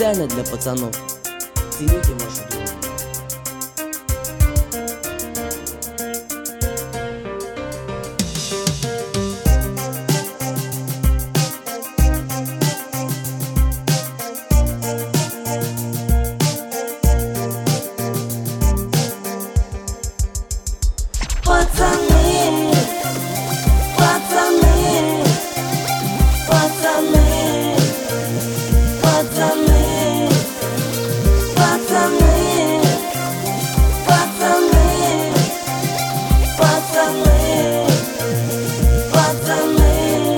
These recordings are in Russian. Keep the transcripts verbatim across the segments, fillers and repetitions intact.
специально для пацанов. Цените вашу дружбу. Пацаны, пацаны, пацаны, пацаны, пацаны, пацаны, пацаны, пацаны.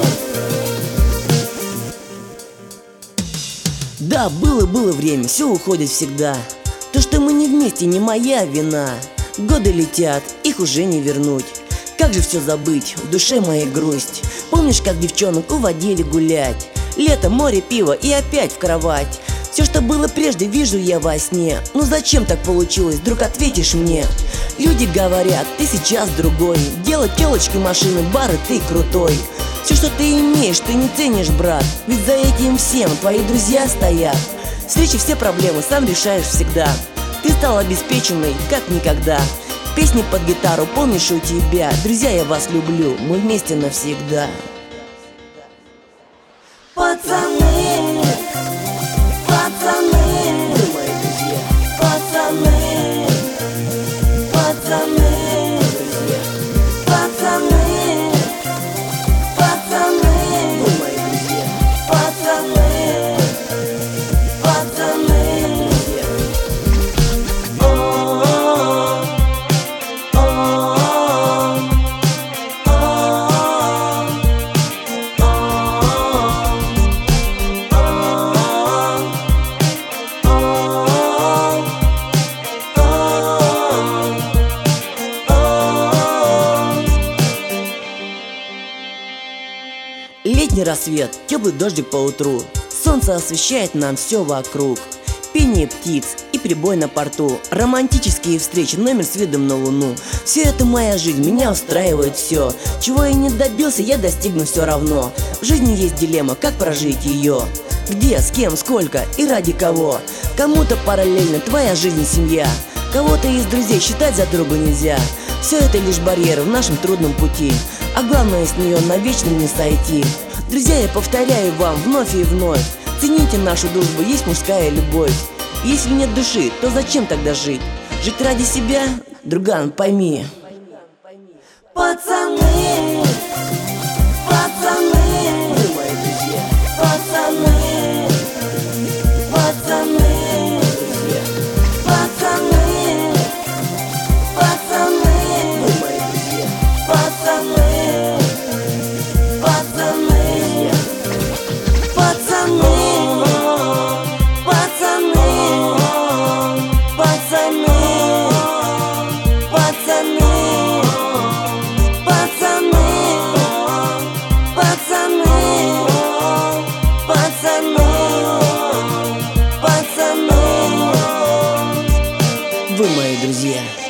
Да, было-было время, все уходит всегда. То, что мы не вместе, не моя вина. Годы летят, их уже не вернуть. Как же все забыть, в душе моей грусть. Помнишь, как девчонок уводили гулять? Лето, море, пиво и опять в кровать. Все, что было прежде, вижу я во сне. Ну зачем так получилось, вдруг ответишь мне? Люди говорят, ты сейчас другой. Дело телочки, машины, бары, ты крутой. Все, что ты имеешь, ты не ценишь, брат. Ведь за этим всем твои друзья стоят. Встречи, все проблемы сам решаешь всегда. Ты стал обеспеченной, как никогда. Песни под гитару, помнишь, у тебя. Друзья, я вас люблю, мы вместе навсегда. Пацаны, пацаны, Вы мои друзья, пацаны, пацаны, друзья, пацаны, пацаны, вы мои друзья, пацаны, пацаны. друзья. Летний рассвет, теплый дождик по утру. Солнце освещает нам все вокруг. Пение птиц и прибой на порту. Романтические встречи, номер с видом на луну. Все это моя жизнь, меня устраивает все. Чего я не добился, я достигну все равно. В жизни есть дилемма, как прожить ее. Где, с кем, сколько и ради кого. Кому-то параллельно твоя жизнь и семья. Кого-то из друзей считать за друга нельзя. Все это лишь барьеры в нашем трудном пути. А главное, с нее навечно не сойти. Друзья, я повторяю вам вновь и вновь: цените нашу дружбу, есть мужская любовь. Если нет души, то зачем тогда жить? Жить ради себя? Друган, пойми. Пацаны, пацаны, Вы мои друзья, пацаны, пацаны, друзья, пацаны, пацаны, вы мои друзья, пацаны, пацаны, пацаны, пацаны, пацаны, пацаны, пацаны, пацаны, пацаны, пацаны. вы мои друзья.